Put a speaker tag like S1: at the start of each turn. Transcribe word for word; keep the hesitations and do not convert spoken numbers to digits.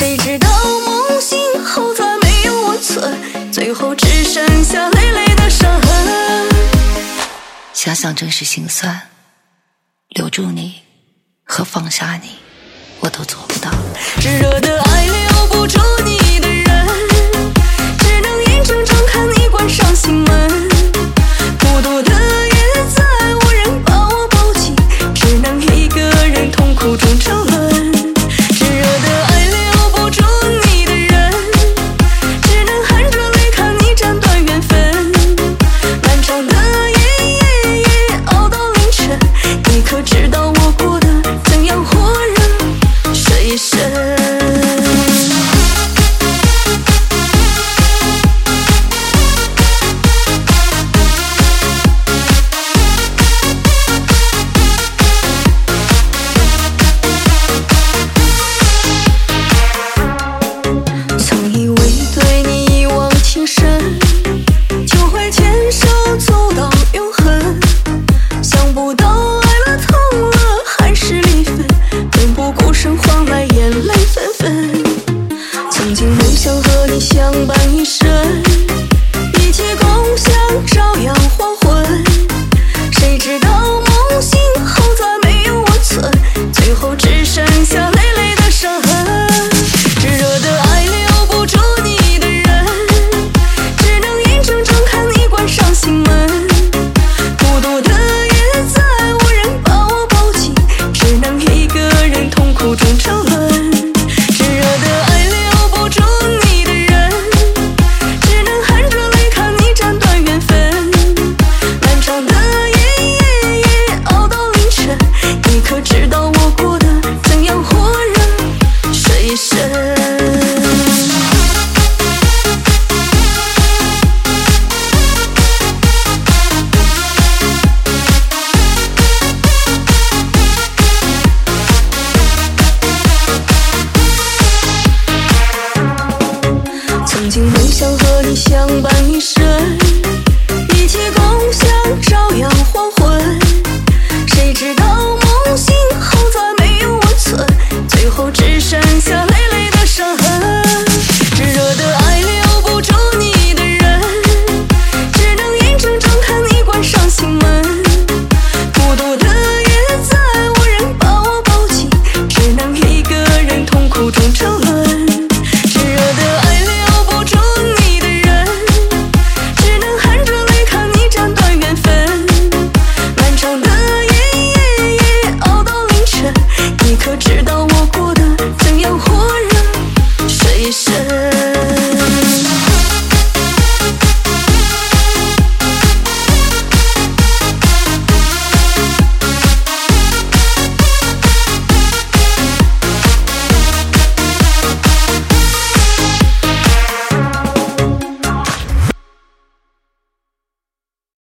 S1: 谁知道梦醒后再没有我存，最后只剩下累累的伤痕。
S2: 想想真是心酸，留住你和放下你，我都做不到。
S1: 炙热的爱留不住你的人，只能眼睁睁看你关上心门。孤独的夜再无人把我抱紧，只能一个人痛苦中沉沦。炙热的爱留不住你的人，只能含着泪看你斩断缘分。漫长的夜夜夜熬到凌晨，你可知道我过得怎样火热水深。曾经梦想和你相伴一生，一起共享朝阳黄昏。谁知道梦醒后再没有我存，最后只剩下累累的伤痕。炙热的爱留不住你的人，只能眼睁睁看你关上心门。孤独的夜再无人把我抱紧，只能一个人痛苦中沉沦。曾经梦想和你相伴一生，一起共享朝阳黄昏。谁知道梦醒后再没有我存，最后只